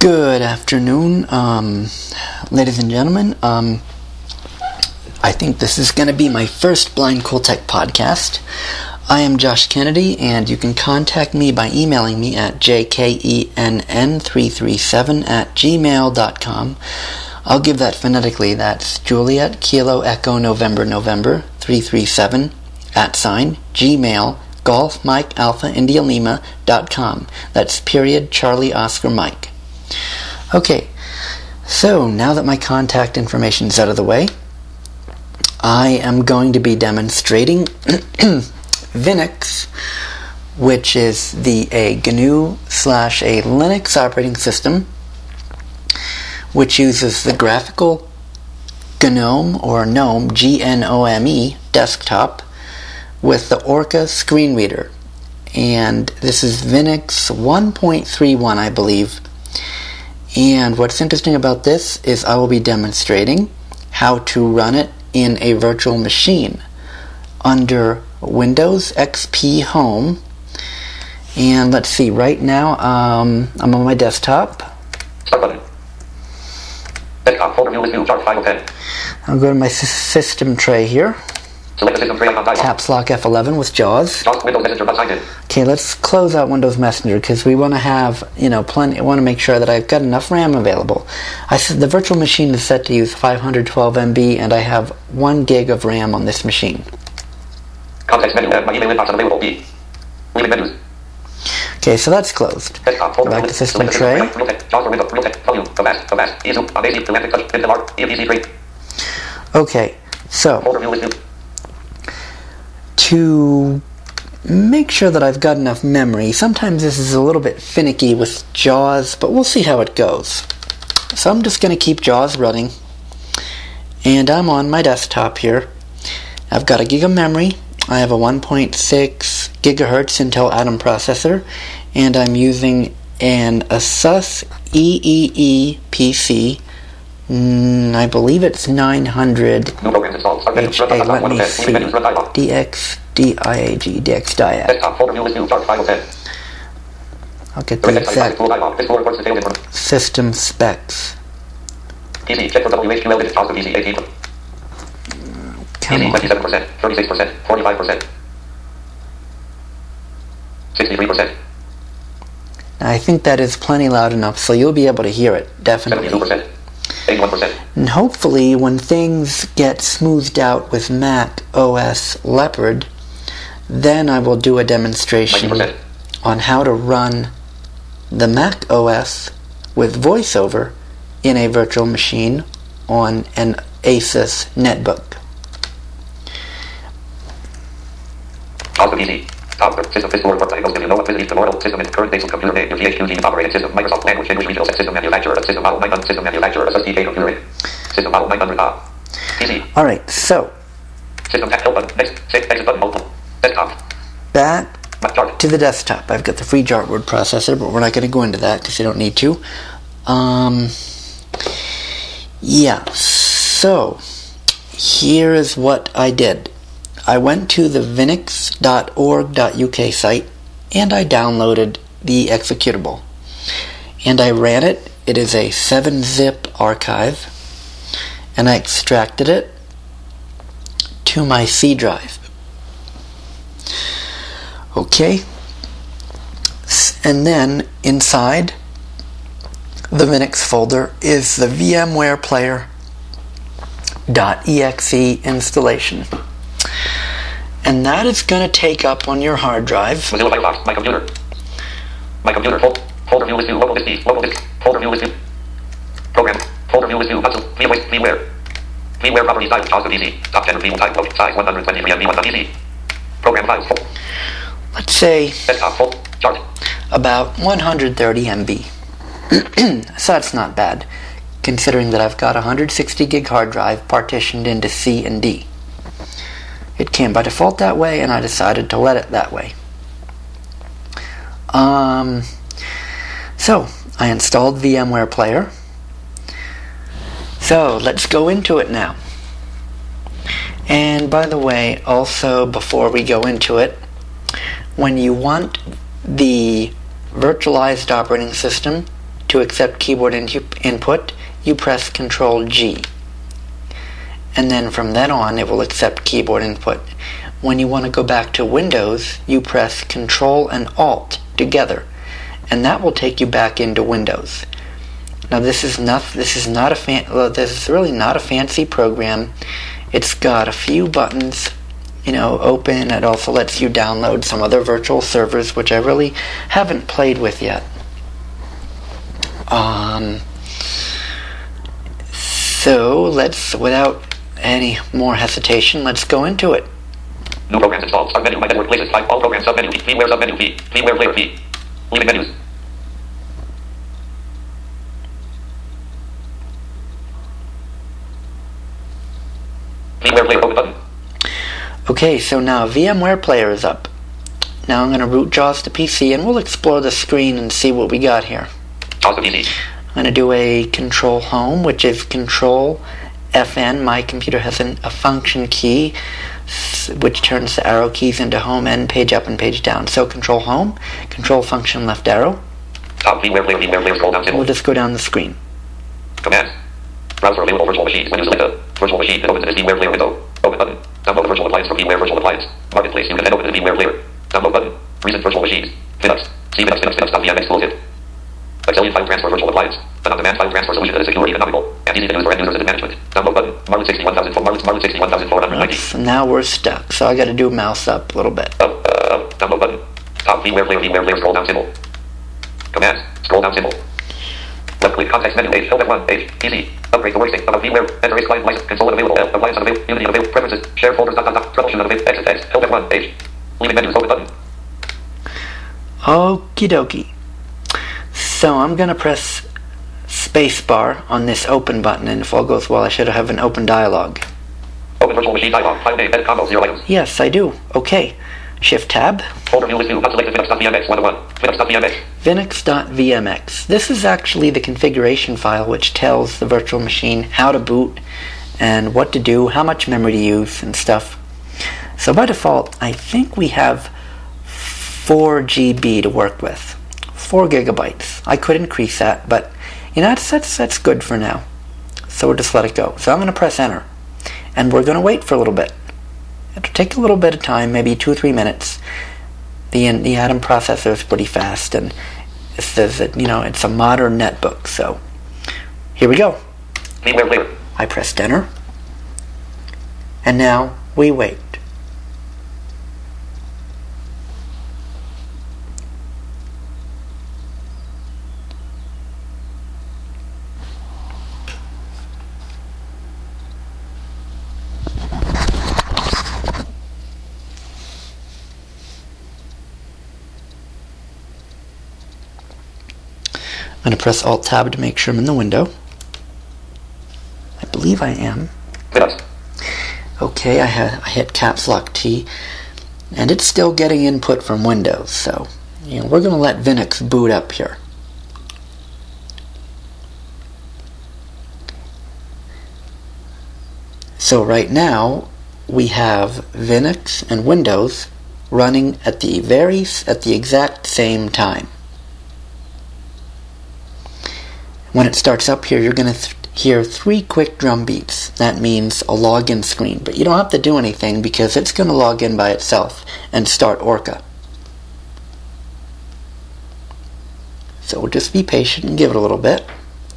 Good afternoon, ladies and gentlemen. I think this is going to be my first Blind Cool Tech podcast. I am Josh Kennedy, and you can contact me by emailing me at jkenn337@gmail.com. I'll give that phonetically. That's Juliet Kilo Echo November 337 @gmail Golf Mike Alpha India Lima.com. That's period Charlie Oscar Mike. Okay, so now that my contact information is out of the way, I am going to be demonstrating Vinix, which is a GNU/a Linux operating system, which uses the graphical GNOME or GNOME, G-N-O-M-E, desktop with the Orca screen reader. And this is Vinix 1.31, I believe. And what's interesting about this is I will be demonstrating how to run it in a virtual machine under Windows XP Home. And let's see, right now I'm on my desktop. Start button. Desktop folder view with new chart 5 of 10. I'll go to my system tray here. Select the system tray icon dialog. Caps lock F11 with JAWS. JAWS Windows Messenger but signed in. Okay, let's close out Windows Messenger because we want to have, plenty. I want to make sure that I've got enough RAM available. I said the virtual machine is set to use 512 MB, and I have 1 gig of RAM on this machine. Context menu. My email inbox unavailable. B. Leaving menus. Okay, so that's closed. Desktop Go folder back view to with system tray. Real text. JAWS or window. Real text. Volume. Avast. EZOOM. Amazing. Elastic touch. Pintel EMPC 3. Okay, so Folder view with new. to make sure that I've got enough memory, sometimes this is a little bit finicky with JAWS, but we'll see how it goes. So I'm just going to keep JAWS running, and I'm on my desktop here. I've got a gig of memory. I have a 1.6 gigahertz Intel Atom processor, and I'm using an Asus EEE PC. I believe it's 900 New programs installed. Start menu. HA, let me see, DXDIAG, DXDIAG. Desktop folder view with new chart 5 of 10. I'll get the exact Tool dialog. This tool reports detailed information. system specs. PC. Check for WHQL digits. JAWS to PC 18. Come PC on. 27%, 36%, 45%, 63%, I think that is plenty loud enough, so you'll be able to hear it, definitely. 72%, 81%. And hopefully, when things get smoothed out with Mac OS Leopard, then I will do a demonstration 90%. on how to run the Mac OS with VoiceOver in a virtual machine on an Asus netbook. JAWS to PC. Top system physical report cycles. Do you know what visits the model system is current basic computer name? Your GHQ operating system. Microsoft language English regional set system manufacturer. System model 900. System manufacturer. SSDK computer name. System model 900. PC. Alright, so System tap help button. Next. Six exit button. Multiple. Desktop. back Chart. to the desktop. I've got the FreeJAR word processor, but we're not going to go into that because you don't need to. Yeah, so here is what I did. I went to the vinix.org.uk site and I downloaded the executable. And I ran it. It is a 7-zip archive. And I extracted it to my C drive. Okay. And then inside the Vinix folder is the VMware Player.exe installation. And that is going to take up on your hard drive. Mozilla Firefox. My computer. My computer. Folder view with new. Local disk. Local disk. Folder view with new. Program. Folder view with new. VMware. VMware property size. JAWS to PC. Top 10 review type. Size 123 MB. 1.exe. Program files. Let's say Desktop. Chart. about 130 MB. So that's not bad, considering that I've got a 160 gig hard drive partitioned into C and D. It came by default that way, and I decided to let it that way. So I installed VMware Player. So let's go into it now. And by the way, also before we go into it, when you want the virtualized operating system to accept keyboard input, you press Control G. And then from then on, it will accept keyboard input. When you want to go back to Windows, you press Control and Alt together, and that will take you back into Windows. Now this is really not a fancy program. It's got a few buttons, open. It also lets you download some other virtual servers, which I really haven't played with yet. So let's, without any more hesitation, let's go into it. New programs installed. Start menu. My network places. Type all programs. Submenu. VMware submenu. VMware player V. Leaving menus. VMware player open button. Okay, so now VMware player is up. Now I'm going to root JAWS to PC, and we'll explore the screen and see what we got here. JAWS to PC. I'm going to do a Control Home, which is Control FN. My computer has a function key, which turns the arrow keys into home and page up and page down. So Control Home, Control Function left arrow. Top VMware player, scroll down symbol. We'll just go down the screen. Commands. Browser available virtual machines. When you select a virtual machine, then open the VMware player window. Open button. Download the virtual appliance from VMware virtual appliance. Marketplace. You can then open the VMware player. Download button. Recent virtual machines. Linux. See Linux.vmx tooltip. Excelian file transfer virtual appliance. An on-demand file transfer solution that is secure, economical, and easy to use for end users and management. Download button. Marlin 61490. Oops, now we're stuck, so I got to do mouse up a little bit. Download button. Top VMware player, scroll down symbol. Commands. Scroll down symbol. Left click context menu page. F1 page. PC. Upgrade the workstation of VMware. Enter is client license. Console unavailable. Appliance unavailable. Unity unavailable. Preferences. Share folders. Troubleshoot unavailable. Exit X. F1 page. Leaving menus. Open button. Okie dokie. So I'm going to press spacebar on this open button, and if all goes well, I should have an open dialog. Open virtual machine dialog. File name. Edit combo. 0 items. Yes, I do. Okay. Shift tab. Folder view list view. Unselected Linux.vmx 101. Linux.vmx. Linux.vmx. This is actually the configuration file which tells the virtual machine how to boot and what to do, how much memory to use and stuff. So by default, I think we have 4 GB to work with. 4 gigabytes. I could increase that, but that's good for now. So we'll just let it go. So I'm going to press enter, and we're going to wait for a little bit. It'll take a little bit of time, maybe 2 or 3 minutes. The Atom processor is pretty fast, and it says that it's a modern netbook. So here we go. I pressed enter, and now we wait. I'm going to press Alt-Tab to make sure I'm in the window. I believe I am. Yes. Okay, I hit Caps Lock T, and it's still getting input from Windows, so we're going to let Linux boot up here. So right now, we have Linux and Windows running at the exact same time. When it starts up here, you're going to hear 3 quick drum beats. That means a login screen, but you don't have to do anything because it's going to log in by itself and start Orca. So we'll just be patient and give it a little bit.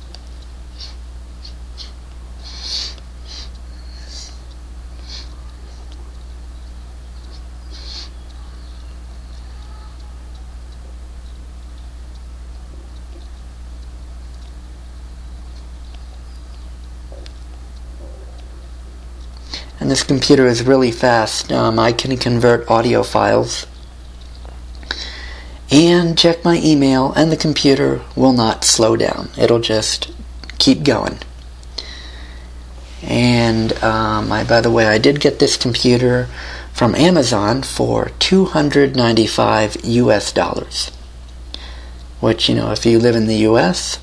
And this computer is really fast. I can convert audio files and check my email, and the computer will not slow down. It'll just keep going. And by the way, I did get this computer from Amazon for $295 US, which, if you live in the US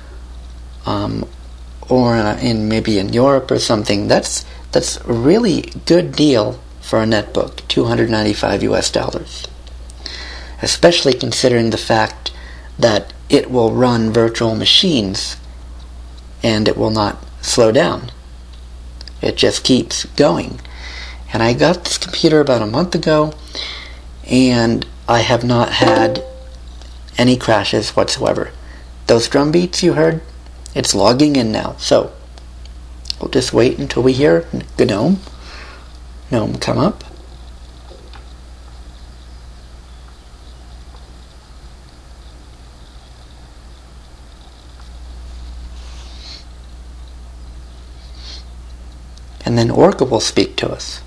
or maybe in Europe or something, that's a really good deal for a netbook, $295 US. Especially considering the fact that it will run virtual machines and it will not slow down. It just keeps going. And I got this computer about a month ago, and I have not had any crashes whatsoever. Those drum beats you heard, it's logging in now. So we'll just wait until we hear GNOME come up. And then Orca will speak to us.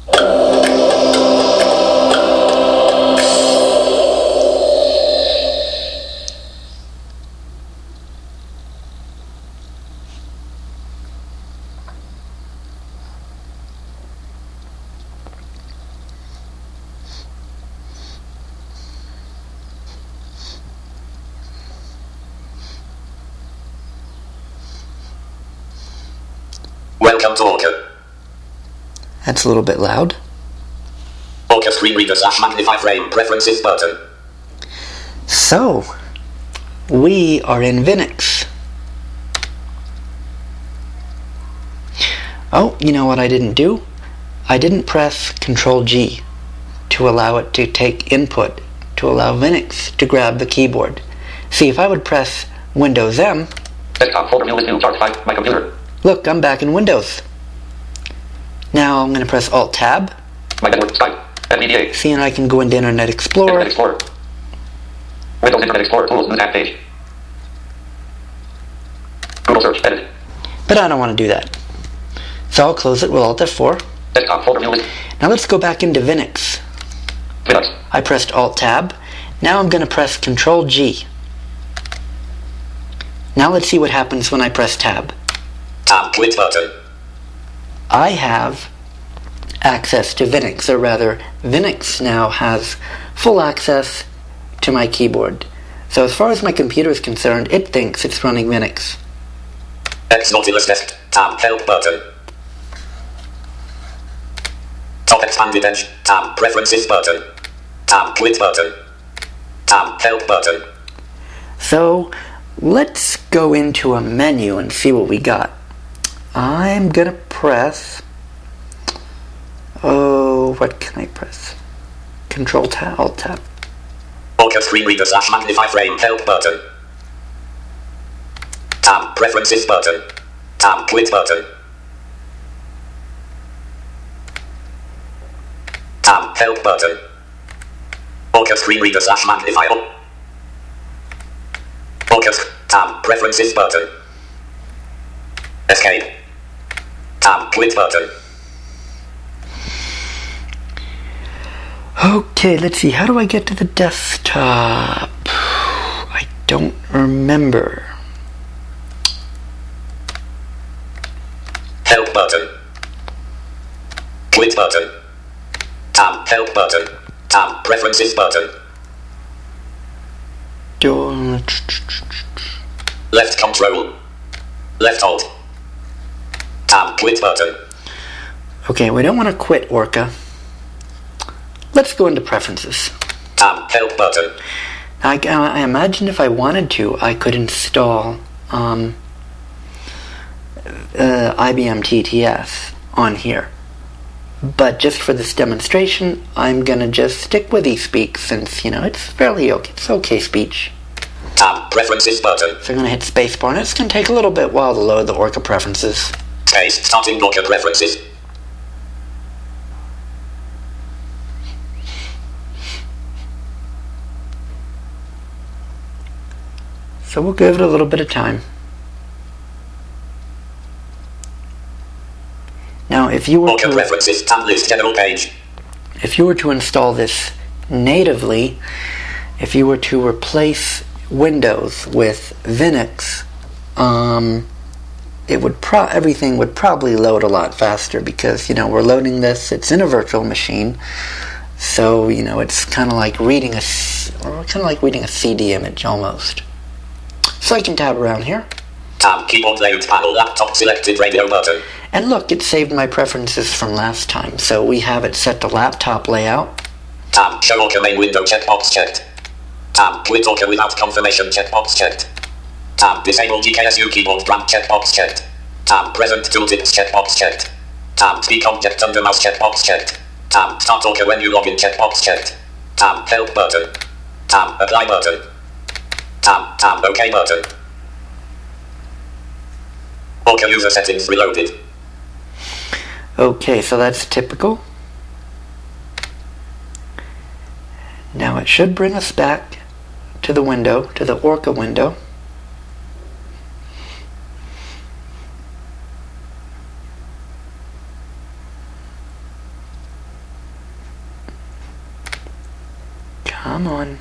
Welcome to Orca. That's a little bit loud. Orca screen reader / magnify frame preferences button. So, we are in Vinux. Oh, you know what I didn't do? I didn't press Ctrl G to allow it to take input, to allow Vinux to grab the keyboard. See, if I would press Windows M... Desktop folder view is new. Chart 5. My computer. Look, I'm back in Windows. Now I'm going to press Alt-Tab. My network. Skype. NVDA. See, and I can go into Internet Explorer. Internet Explorer. Windows Internet Explorer tools. New tab page. Google search. Edit. But I don't want to do that. So I'll close it with Alt F4. Desktop folder view is Now let's go back into Vinux. Linux. I pressed Alt-Tab. Now I'm going to press Ctrl G. Now let's see what happens when I press Tab. Tab quit button. I have access to Vinux, or rather, Vinux now has full access to my keyboard. So as far as my computer is concerned, it thinks it's running Vinux. X Nautilus desk. Tab help button. Top expanded edge. Tab preferences button. Tab quit button. Tab help button. So let's go into a menu and see what we got. I'm gonna press, what can I press? Control tab, Alt tab. Orca screen reader / magnify frame help button. Tab preferences button. Tab quit button. Tab help button. Orca screen reader / magnify. Orca tab preferences button. Escape. Tab quit button. Okay, let's see. How do I get to the desktop? I don't remember. Help button. Quit button. Tab help button. Tab preferences button. Left control. Left alt. Tab quit button. Okay, we don't want to quit Orca. Let's go into preferences. Tab help button. I imagine if I wanted to, I could install IBM TTS on here. But just for this demonstration, I'm going to just stick with eSpeak since, it's fairly okay. It's okay speech. Tab preferences button. So I'm going to hit spacebar, and it's going to take a little bit while to load the Orca preferences. Space starting Orca preferences. So we'll give it a little bit of time. Now, if you were Orca preferences tab list general page. If you were to install this natively, if you were to replace Windows with Linux, everything would probably load a lot faster because we're loading this. It's in a virtual machine, so it's kind of like reading a CD image almost. So I can tab around here. Tab keyboard layout panel laptop selected radio button. And look, it saved my preferences from last time. So we have it set to laptop layout. Tab show Orca main window checkbox checked. Tab. Quit Orca without confirmation checkbox checked. Tab. Disable GKSU keyboard brand checkbox checked. Tab. Present tooltips checkbox checked. Tab. Speak object under mouse checkbox checked. Tab. Start Orca when you log in checkbox checked. Tab. Help button. Tab. Apply button. Tab. OK button. Orca user settings reloaded. Okay, so that's typical. Now it should bring us back to the window, to the Orca window. Come on.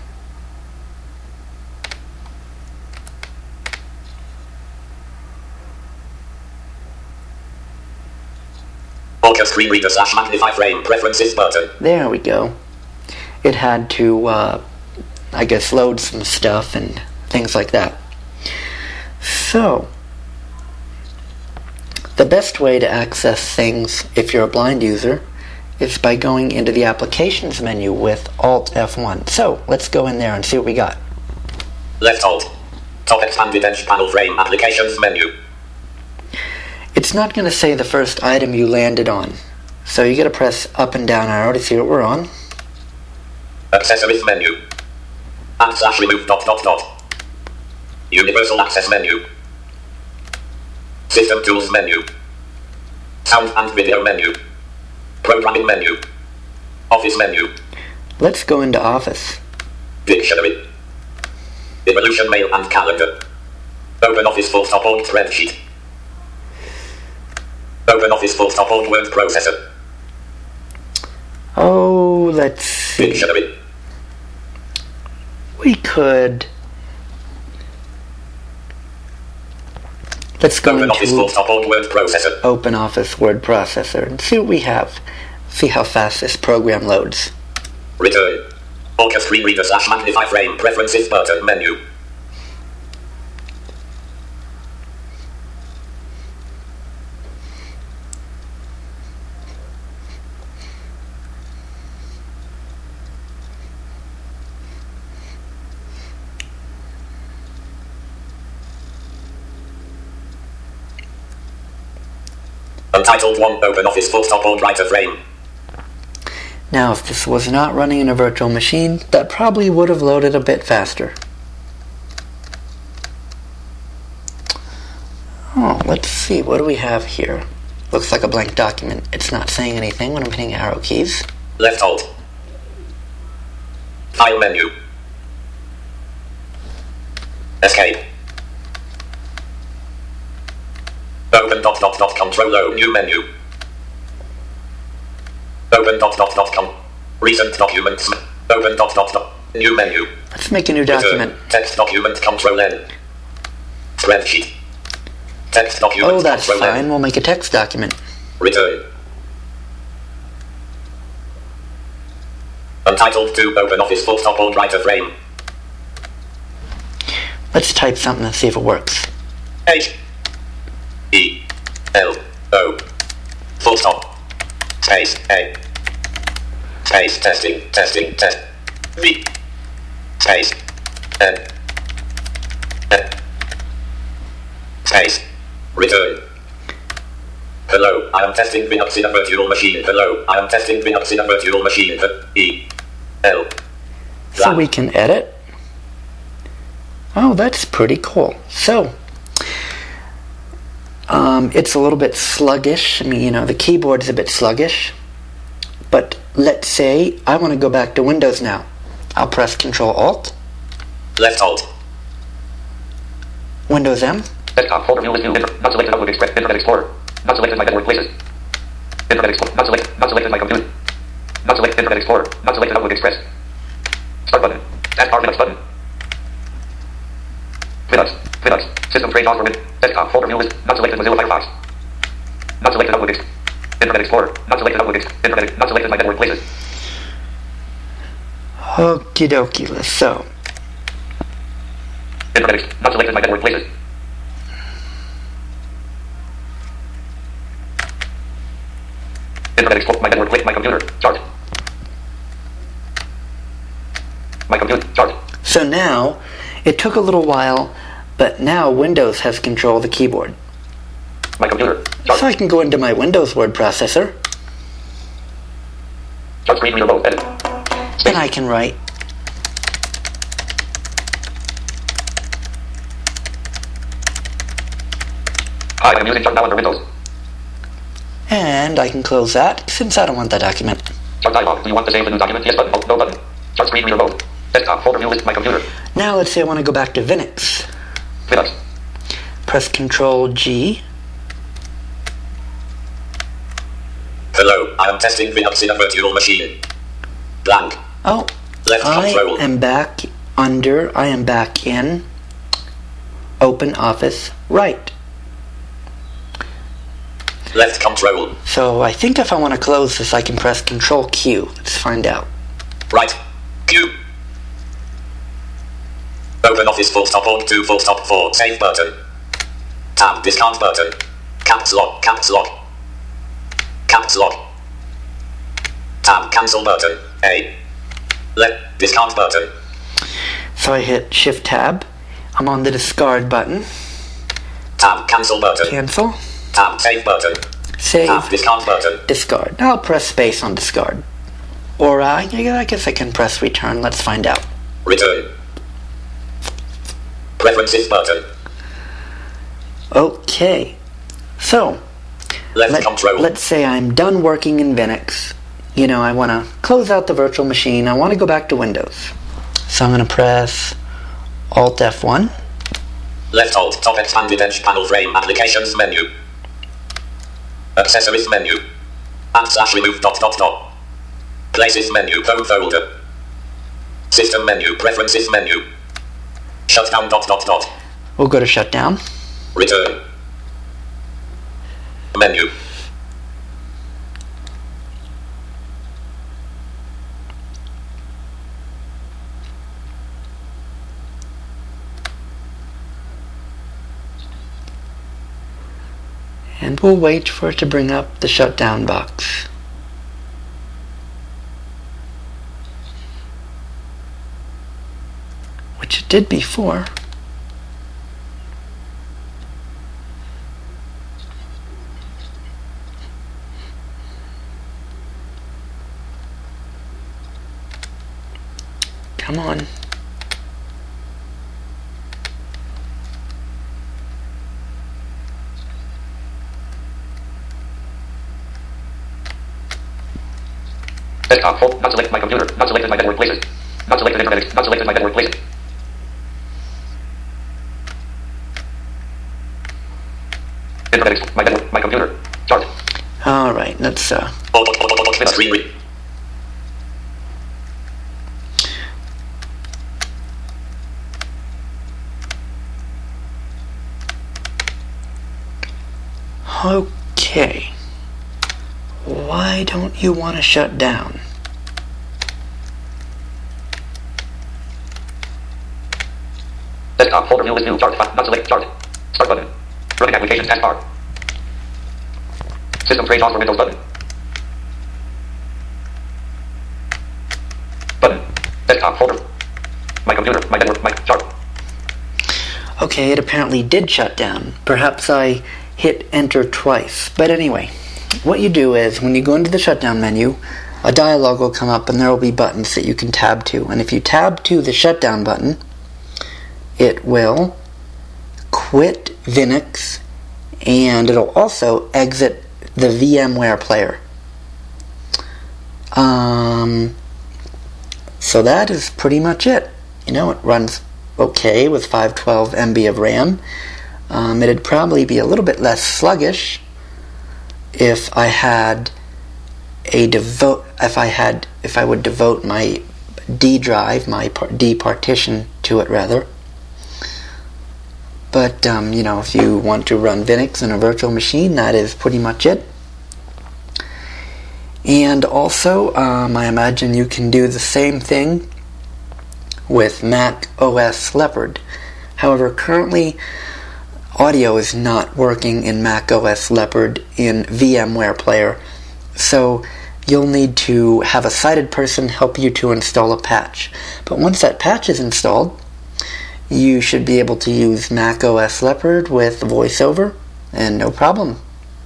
Orca screen reader / magnify frame preferences button. There we go. It had to, I guess, load some stuff and things like that. So, the best way to access things if you're a blind user is by going into the Applications menu with Alt F1. So, let's go in there and see what we got. Left Alt. Top expanded edge panel frame Applications menu. It's not going to say the first item you landed on. So you got to press up and down arrow to see what we're on. Accessories menu. / remove ... Universal access menu. System tools menu. Sound and video menu. Programming menu. Office menu. Let's go into Office. Dictionary. Evolution mail and calendar. Open Office full stop old spreadsheet. Open Office full stop old word processor. Oh, let's see. Dictionary. We could... Let's go Open Office full stop old word processor. Open Office word processor and see what we have. See how fast this program loads. Return. Orca screen reader / magnify frame preferences button menu. Untitled 1 Open Office full stop old writer frame. Now, if this was not running in a virtual machine, that probably would have loaded a bit faster. Oh, let's see, what do we have here? Looks like a blank document. It's not saying anything when I'm hitting arrow keys. Left Alt. File menu. Escape. Open ... Control O new menu. Open ... Recent documents. Open ... New menu. Let's make a new document. Return. Text document Control N. Spreadsheet. Text document Oh, that's Control fine. N. We'll make a text document. Return. Untitled 2 Open Office full stop old writer frame. Let's type something and see if it works. H E L O full stop space A space testing test V space N space return. Hello, I am testing Linux in a virtual machine. Hello, I am testing Linux in a virtual machine. E L. So we can edit. Oh, that's pretty cool. So, it's a little bit sluggish. I mean, you know, the keyboard's a bit sluggish. But let's say I want to go back to Windows now. I'll press Control Alt. Left Alt. Windows M. Desktop folder view is new. Not selected Outlook Express. Internet Explorer. Not selected my network places. Internet Explorer. Not selected my computer. Not selected Internet Explorer. Not selected Outlook Express. Start button. Taskbar Linux button. Linux. System tray JAWS for Windows. Desktop folder view is not selected Mozilla Firefox. Not selected Outlook Express. Internet Explorer. Not selected Outlook Express. Internet. Not selected my network places. Okie dokie. So, Internet. Not selected my network places. Internet Explorer. My network place. My computer. Chart. My computer. Chart. So now, it took a little while, but now Windows has control of the keyboard. My computer. Start. So I can go into my Windows word processor, Start screen reader mode. Edit. and I can write. Hi, I'm using Start now under Windows. And I can close that, since I don't want that document. Start dialog. Do you want to save the new document? Yes button. No button. Start screen reader mode. Desktop folder view list. My computer. Now let's say I want to go back to Linux. Linux. Press Control G. Hello, I am testing Linux in a virtual machine. Blank. Oh, Left control. I am back in Open Office Right. Left control. So I think if I want to close this, I can press Control Q. Let's find out. Right. Q. Open Office full stop alt 2 full stop 4 save button. Tab discount button. Caps lock, caps lock. Caps lock. Tab cancel button. A. Left discount button. So I hit Shift Tab. I'm on the discard button. Tab cancel button. Cancel. Tab save button. Save. Tab discount button. Discard. Now I'll press space on discard. Or I guess I can press return. Let's find out. Return. Preferences button. Okay. So, Left control. let's say I'm done working in Linux. You know, I want to close out the virtual machine. I want to go back to Windows. So I'm going to press Alt F1. Left alt top expanded edge panel frame applications menu. Accessories menu. And slash remove dot dot dot. Places menu home folder. System menu preferences menu. Shutdown dot dot dot. We'll go to shutdown. Return. Menu. And we'll wait for it to bring up the shutdown box. Which it did before. Come on. Desktop folder. Not selected my computer. Not selected my network places. Not selected internet. Not selected my network places. Internet. My network. My computer. Start. All right, let's Screen read. Okay. Why don't you want to shut down? Desktop folder view is new. Start. Not select. Start. Start button. Running application taskbar. System trace on for Windows button. Button. Desktop folder. My computer. My network. My start. Okay, it apparently did shut down. Perhaps I hit enter twice. But anyway, what you do is when you go into the shutdown menu, a dialog will come up and there will be buttons that you can tab to. And if you tab to the shutdown button, it will quit Linux and it'll also exit the VMware player. So that is pretty much it. You know, it runs okay with 512 MB of RAM. It'd probably be a little bit less sluggish if I had if I would devote my D drive, my D partition to it rather. But you know, if you want to run Linux in a virtual machine, that is pretty much it. And also, I imagine you can do the same thing with Mac OS Leopard. However, currently audio is not working in Mac OS Leopard in VMware Player, so you'll need to have a sighted person help you to install a patch. But once that patch is installed, you should be able to use Mac OS Leopard with VoiceOver, and no problem.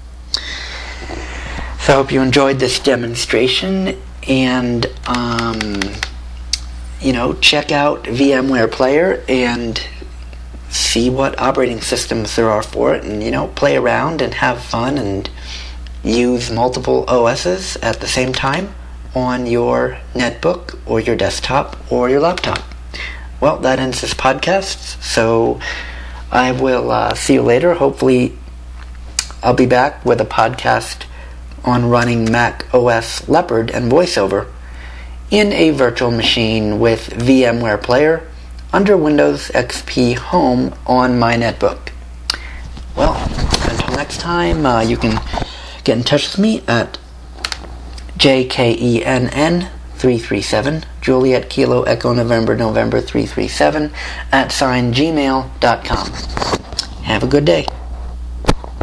So I hope you enjoyed this demonstration, and check out VMware Player and see what operating systems there are for it, and play around and have fun and use multiple OSs at the same time on your netbook or your desktop or your laptop. Well, that ends this podcast, so I will see you later. Hopefully I'll be back with a podcast on running Mac OS Leopard and VoiceOver in a virtual machine with VMware Player under Windows XP Home on my netbook. Well, until next time, you can get in touch with me at JKENN337, Juliet Kilo Echo November 337 @gmail.com. Have a good day.